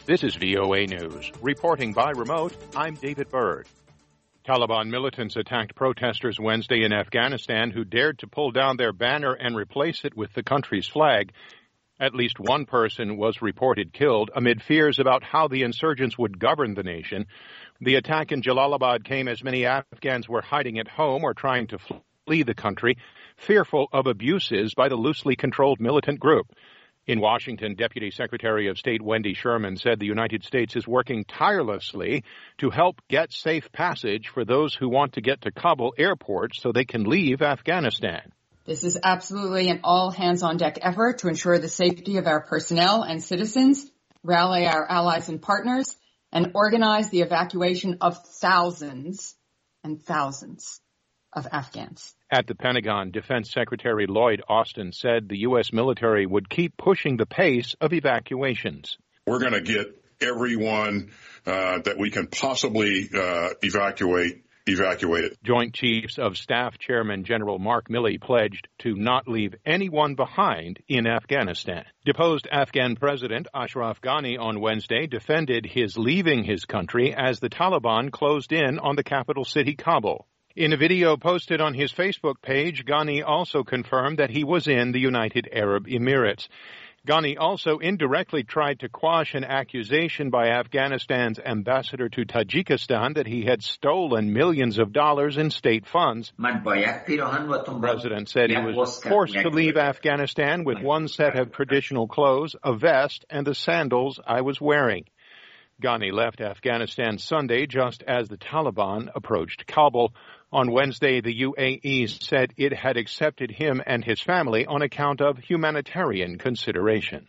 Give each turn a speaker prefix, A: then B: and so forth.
A: This is VOA News. Reporting by remote, I'm David Byrd. Taliban militants attacked protesters Wednesday in Afghanistan who dared to pull down their banner and replace it with the country's flag. At least one person was reported killed amid fears about how the insurgents would govern the nation. The attack in Jalalabad came as many Afghans were hiding at home or trying to flee the country, fearful of abuses by the loosely controlled militant group. In Washington, Deputy Secretary of State Wendy Sherman said the United States is working tirelessly to help get safe passage for those who want to get to Kabul airport so they can leave Afghanistan.
B: This is absolutely an all-hands-on-deck effort to ensure the safety of our personnel and citizens, rally our allies and partners, and organize the evacuation of thousands and thousands of Afghans.
A: At the Pentagon, Defense Secretary Lloyd Austin said the U.S. military would keep pushing the pace of evacuations.
C: We're going to get everyone that we can possibly evacuated.
A: Joint Chiefs of Staff Chairman General Mark Milley pledged to not leave anyone behind in Afghanistan. Deposed Afghan President Ashraf Ghani on Wednesday defended his leaving his country as the Taliban closed in on the capital city, Kabul. In a video posted on his Facebook page, Ghani also confirmed that he was in the United Arab Emirates. Ghani also indirectly tried to quash an accusation by Afghanistan's ambassador to Tajikistan that he had stolen millions of dollars in state funds. The president said he was forced to leave Afghanistan with one set of traditional clothes, a vest, and the sandals I was wearing. Ghani left Afghanistan Sunday just as the Taliban approached Kabul. On Wednesday, the UAE said it had accepted him and his family on account of humanitarian consideration.